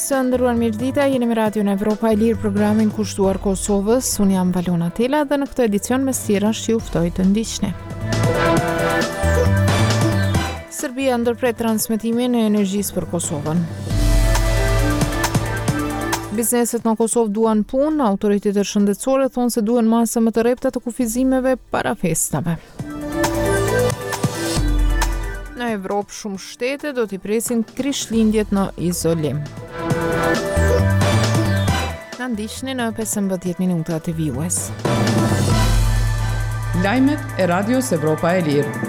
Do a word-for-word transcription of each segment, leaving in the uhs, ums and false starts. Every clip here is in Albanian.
Së ndëruar mirëdita, jeni me Radion Evropa e Lirë, programin kushtuar Kosovës. Unë jam Valona Tela dhe në këtë edicion me stirash që juftoj të ndiqni. Serbia ndërpret transmetimin e energjisë për Kosovën. Bizneset në Kosovë duan punë, autoritetet shëndetësore thonë se duhen masa më të rrepta të kufizimeve para festave. Në Evropë shumë shtete do t'i presin krishtlindjet në izolim. Na ndiqni në pesëmbëdhjetë minuta të vijues. Lajmet e Radios Evropa e Lirë.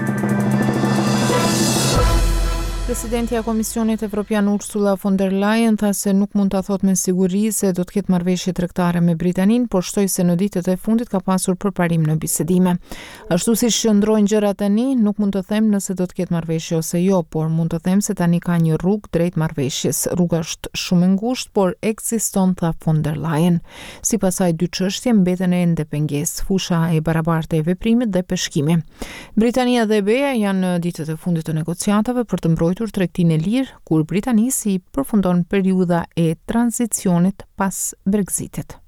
Presidentja e Komisionit Evropian Ursula von der Leyen tha se nuk mund ta thotë me siguri se do të ketë marrëveshje tregtare me Britaninë, por shtoi se në ditët e fundit ka pasur përparim në bisedime. Ashtu si shndrojnë gjërat tani, nuk mund të them nëse do të ketë marrëveshje ose jo, por mund të them se tani ka një rrugë drejt marrëveshjes. Rruga është shumë e ngushtë, por ekziston, tha von der Leyen. Sipas saj, dy çështje mbeten ende pengesë: fusha e barabartë e veprimit dhe peshkimi. Britania dhe E B-ja janë në ditët e fundit të negociatave për të mbrojtur tregtinë e lirë, kur Britanisi përfundon periudha e tranzicionit pas Brexitit.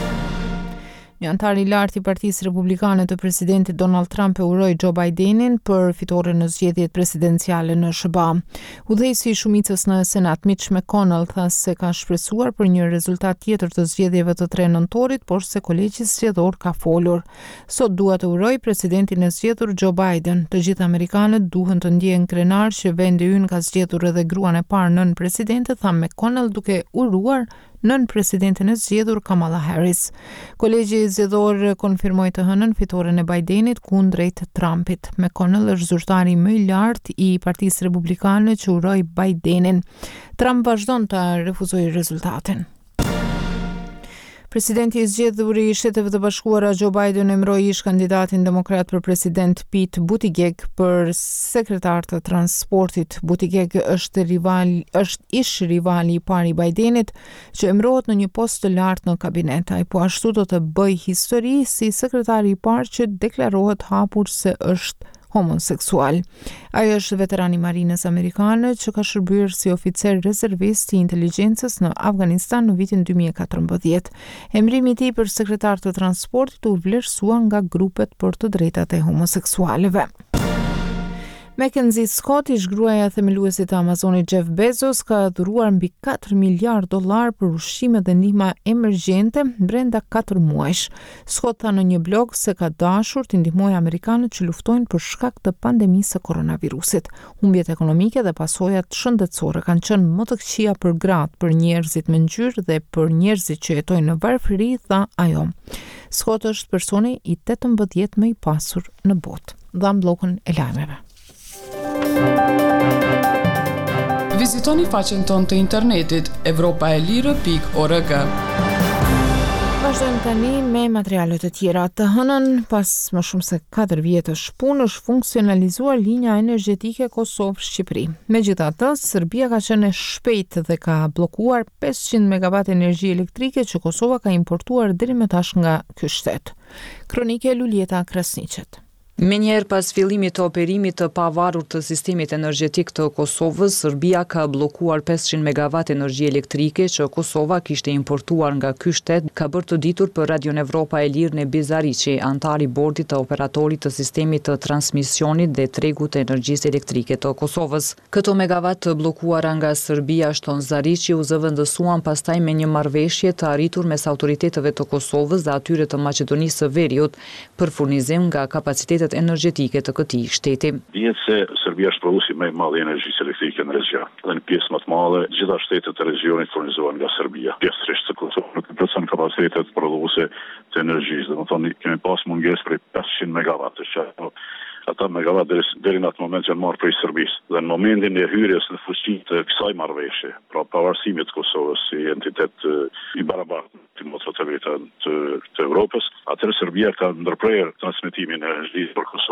Një antar i lartë i Partisë Republikane të presidentit Donald Trump e uroi Joe Bidenin për fitoren në zgjedhjet presidenciale në S B A. Udhëheqësi i shumicës në Senat Mitch McConnell tha se ka shpresuar për një rezultat tjetër të zgjedhjeve të tre nëntorit, por se kolegji zgjedhor ka folur. Sot dua të uroj presidentin e zgjedhur Joe Biden. Të gjithë amerikanët duhen të ndjehen krenar që vendi ynë ka zgjedhur edhe gruan e parë nën presidente, tha McConnell duke uruar nën presidentin e zgjedhur Kamala Harris. Kolegji zgjedhor konfirmoi të hënën fitoren e Bidenit kundrejt Trumpit. McConnell është zyrtari më i lartë i Partisë Republikane që uroi Bidenin. Trump vazhdon të refuzojë rezultatin. Presidenti i zgjedhur i Shteteve të Bashkuara Joe Biden emëroi ish kandidatin demokrat për president Pete Buttigieg për sekretar të transportit. Buttigieg është rival, është ish rivali i parë i Bidenit që emërohet në një post të lartë në kabinet. Ai po ashtu do të bëjë histori si sekretari i parë që deklarohet hapur se është homoseksual. Ai është veteran i marinës amerikane që ka shërbyer si oficer rezervist i inteligjencës në Afganistan në vitin dy mijë e katërmbëdhjetë. Emërimi i tij për sekretar të transportit u vlerësua nga grupet për të drejtat e homoseksualëve. Mackenzie Scott, ish gruaja themeluesit të Amazonit Jeff Bezos, ka dhuruar mbi katër miliardë dollar për ushqime dhe ndihma emergjente brenda katër muajsh. Scott tha në një blog se ka dashur të ndihmojë amerikanët që luftojnë për shkak të pandemisë së koronavirusit. Humbjet ekonomike dhe pasojat shëndetësore kanë qenë më të këqija për gratë, për njerëzit me ngjyrë dhe për njerëzit që jetojnë në varfëri, tha ajo. Scott është personi i tetëmbëdhjetë më i pasur në botë. Dham bllokun e lajmeve. Vizitoni faqen tonë të internetit evropa e lirë pikë org. Vazhdojmë tani me materialet e tjera. Të hënën, pas më shumë se katër vjetësh punë, është funksionalizuar linja energjetike Kosovë-Shqipëri. Megjithatë, Serbia ka qenë e shpejtë dhe ka bllokuar pesëqind megawatt energji elektrike që Kosova ka importuar deri më tash nga ky shtet. Kronike Lulieta Krasniqet. Menjëherë pas fillimit të operimit të pavarur të sistemit energjetik të Kosovës, Serbia ka bllokuar pesëqind megawatt energji elektrike që Kosova kishte importuar nga ky shtet, ka bërë të ditur për Radion Evropa e Lirë Nebi Zariçi, antar i bordit të operatorit të sistemit të transmisionit dhe tregut të energjisë elektrike të Kosovës. Këto megawatt të bllokuara nga Serbia, shton Zariçi, u zëvendësuan pastaj me një marrëveshje të arritur mes autoriteteve të Kosovës dhe atyre të Maqedonisë së Veriut për furnizim nga kapacitetet energjetike të këtij shteti. Dihet se Serbia është prodhuesi më i madh i energjisë elektrike në region. Dhe në pjesë më të madhe, gjitha shtetet e regionit furnizohen nga Serbia. Pjesërisht të Kosovës nuk plotson kapacitetet prodhuese të energjisë. Do të thonë kemi pas mungesë për pesëqind megawatt që ata megawatt deri, deri në atë moment janë marrë prej Serbisë. Dhe në momentin e hyrjes në fuqi të kësaj marrëveshje, pra pavarësimit të Kosovës si entitet i barabartë të të, të Evropës, atëherë Serbia ka ndërprerë transmetimin e energjisë për Kosovë.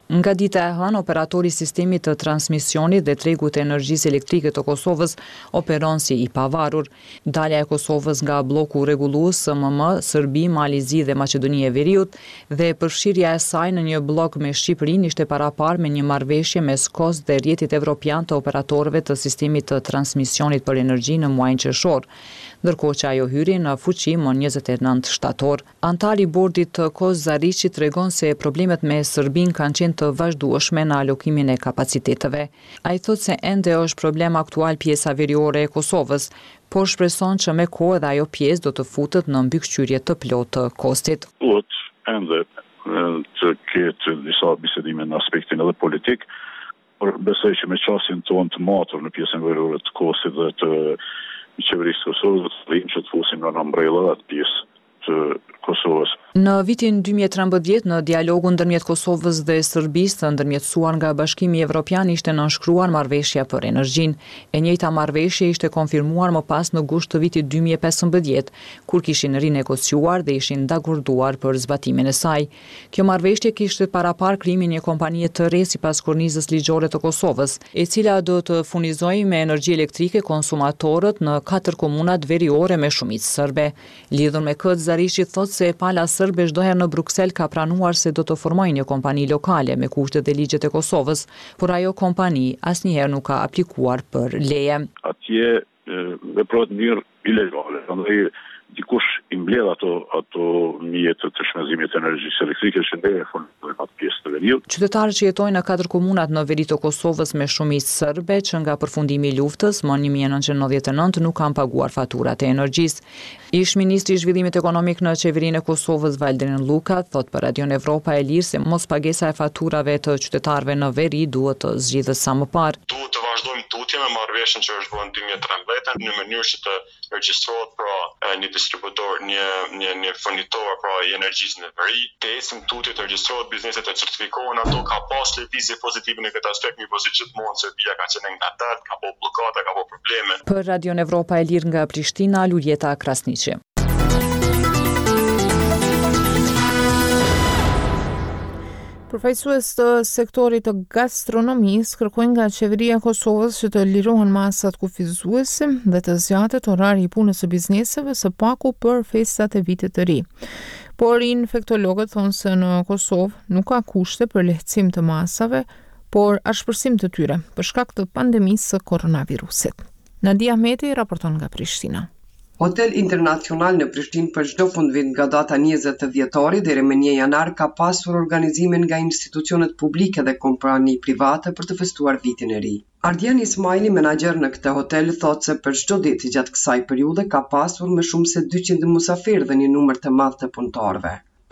Nga dita e hënë, operatori i sistemit të transmisionit dhe tregut të energjisë elektrike të Kosovës operon si i pavarur. Dalja e Kosovës nga bloku rregullues S M M, Serbi, Malizi dhe Maqedonia e Veriut dhe përfshirja e saj në një blok me Shqipërinë ishte parapar me një marrëveshje mes K O S dhe rrjetit evropian të operatorëve të sistemit të transmisionit për energji në muajin qershor, ndërkohë që ajo hyri në fuqi më njëzet e nëntë shtator. Antari i bordit të K O S Zariçi tregon se problemet me Serbinë kanë qenë të vazhdueshme në alokimin e kapaciteteve. Ai thotë se ende është problem aktual pjesa veriore e Kosovës, por shpreson që me kohë edhe ajo pjesë do të futet në mbikëqyrje të plotë të kostit. Duhet ende të ketë disa bisedime në aspektin edhe politik, por besoj që me qasjen tonë të matur në pjesën veriore të kostit dhe të qeverisë të Kosovës, të që të fusim në umbrella atë pjesë të Kosovës. Në vitin dy mijë e trembëdhjetë, në dialogun ndërmjet Kosovës dhe Serbisë, të ndërmjetësuar nga Bashkimi Evropian, ishte nënshkruar marrëveshja për energjinë. E njëjta marrëveshje ishte konfirmuar më pas në gusht të vitit dy mijë e pesëmbëdhjetë, kur kishin rinegociuar dhe ishin dakorduar për zbatimin e saj. Kjo marrëveshje kishte parapar krijimin e një kompanie të re sipas kornizës ligjore të Kosovës, e cila do të furnizojë me energji elektrike konsumatorët në katër komunat veriore me shumicë serbe. Lidhur me këtë, Zariçi thotë se pala serbe çdo herë në Bruksel ka pranuar se do të formojë një kompani lokale me kushtet dhe ligjet e Kosovës, por ajo kompani asnjëherë nuk ka aplikuar për leje. Atje veprohet në mënyrë ilegale, prandaj dikush i mbledh ato ato mjete të shpenzimit të energjisë elektrike që ndërë furnizojnë atë pjesë të veriut. Qytetarët që jetojnë në katër komunat në veri të Kosovës me shumicë serbe që nga përfundimi i luftës më një mijë e nëntëqind e nëntëdhjetë e nëntë nuk kanë paguar faturat e energjisë. Ish ministri i zhvillimit ekonomik në qeverinë e Kosovës Valdrin Luka thot për Radion Evropa e Lirë se mos pagesa e faturave të qytetarëve në veri duhet të zgjidhet sa më parë. Duhet të vazhdojmë tutje me marrëveshjen që është bërë në dy mijë e trembëdhjetë në mënyrë që të regjistrohet pra një distributor, një një një furnitor pra i energjisë në veri, të ecim tutje të regjistrohet bizneset të certifikohen, ato ka pas lëvizje pozitive në këtë aspekt, mirë po si gjithmonë Serbia ka qenë ngadalt, ka bërë bllokada, ka bërë probleme. Për Radion Evropa e Lirë nga Prishtina, Luljeta Krasniqi. Përfaqësues të sektorit të gastronomisë kërkojnë nga qeveria e Kosovës që të lirohen masat kufizuese dhe të zgjatet orari i punës së bizneseve së paku për festat e vitit të ri. Por infektologët thonë se në Kosovë nuk ka kushte për lehtësim të masave, por ashpërsim të tyre për shkak të pandemisë së koronavirusit. Nadia Ahmeti raporton nga Prishtina. Hotel Internacional në Prishtinë për çdo fundvit nga data njëzet të dhjetorit deri më një janar ka pasur organizime nga institucionet publike dhe kompani private për të festuar vitin e ri. Ardian Ismaili, menaxher në këtë hotel, thotë se për çdo ditë gjatë kësaj periudhe ka pasur më shumë se dyqind mysafirë dhe një numër të madh të punëtorëve.